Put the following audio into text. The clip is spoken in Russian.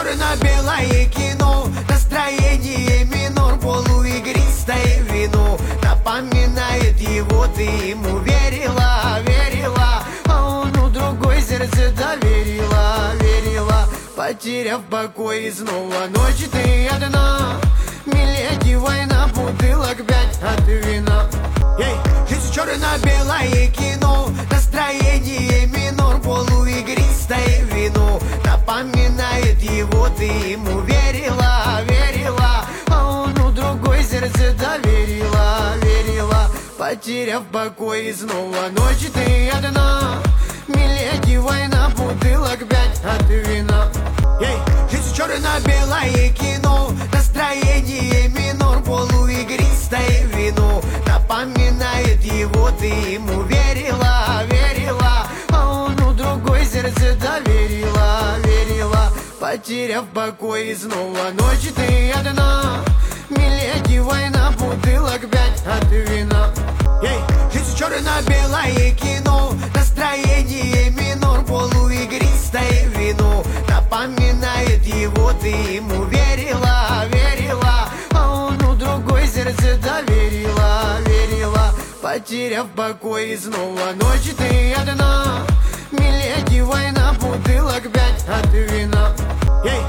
черно-белое кино, настроение минор, полуигристое вино напоминает его, ты ему верила, верила, а он у другой сердце доверила, верила, потеряв покой и снова ночи ты одна. Миледи, война, бутылок 5 от вина. Эй, жизнь черно-белое кино, настроение минор, полуигристое вино напоминает его, ты ему верила, верила, а он у другой сердце доверила, верила, потеряв покой и снова ночи ты одна. Миледи, война, бутылок 5 от вина. Эй, жизнь черно-белое кино, настроение минор, полуигристое вино напоминает его, ты ему верила, верила, а он у другой сердце доверила, верила, потеряв покой и снова ночи ты одна. Миледи, война, бутылок 5 от вина. Эй, жизнь черно-белое кино, настроение минор, полуигристое вино напоминает его, ты ему верила, верила, а он у другой сердце доверила, верила, потеряв покой и снова ночи ты одна. Миледи, война, бутылок 5 от вина. Эй,